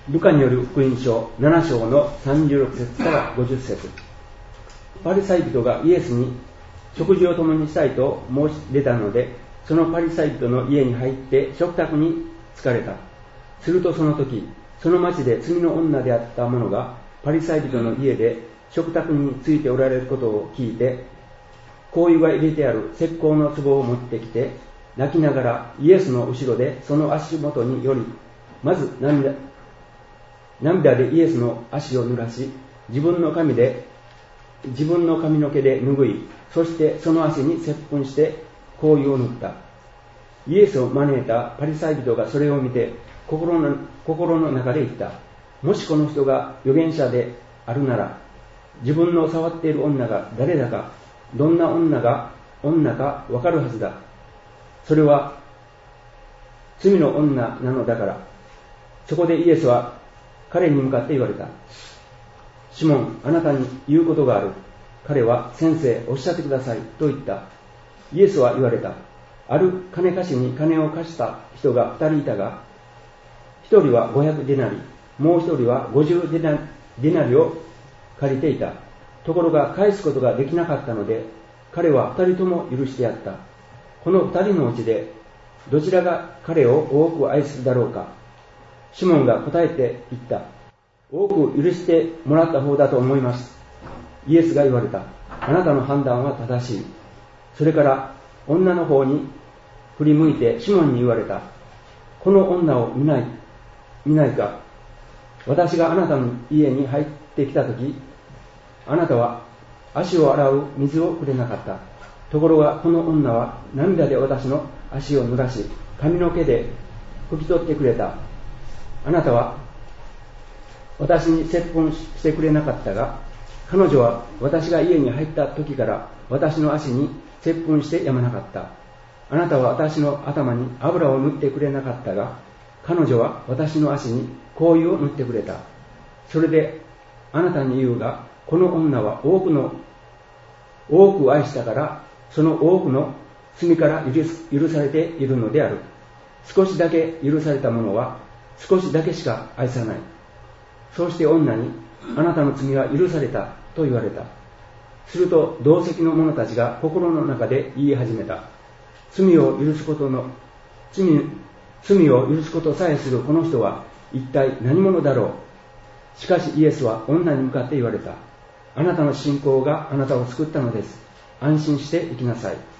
ルカによる福音書7章の36節から50節。パリサイ人がイエスに食事を共にしたいと申し出たので、そのパリサイ人の家に入って食卓に疲れた。するとその時、その町で罪の女であった者がパリサイ人の家で食卓についておられることを聞いて、香油が入れてある石膏の壺を持ってきて、泣きながらイエスの後ろでその足元により、まず涙でイエスの足を濡らし、自分の髪の毛で拭い、そしてその足に接吻して香油を塗った。イエスを招いたパリサイ人がそれを見て心の中で言った。もしこの人が預言者であるなら、自分の触っている女が誰だか、どんな女かわかるはずだ。それは罪の女なのだから。そこでイエスは彼に向かって言われた。シモン、あなたに言うことがある。彼は、先生、おっしゃってくださいと言った。イエスは言われた。ある金貸しに金を貸した人が2人いたが、1人は500デナリ、もう1人は50デナリを借りていた。ところが返すことができなかったので、彼は2人とも許してやった。この2人のうちで、どちらが彼を多く愛するだろうか。シモンが答えて言った。多く許してもらった方だと思います。イエスが言われた。あなたの判断は正しい。それから女の方に振り向いてシモンに言われた。この女を見ないか。私があなたの家に入ってきたとき、あなたは足を洗う水をくれなかった。ところがこの女は涙で私の足を濡らし、髪の毛で拭き取ってくれた。あなたは私に接吻してくれなかったが、彼女は私が家に入った時から私の足に接吻してやまなかった。あなたは私の頭に油を塗ってくれなかったが、彼女は私の足に香油を塗ってくれた。それであなたに言うが、この女は多く愛したから、その多くの罪から許されているのである。少しだけ許された者は少しだけしか愛さない。そうして女に、あなたの罪は許されたと言われた。すると同席の者たちが心の中で言い始めた。罪を許すことさえするこの人は一体何者だろう。しかしイエスは女に向かって言われた。あなたの信仰があなたを救ったのです。安心して生きなさい。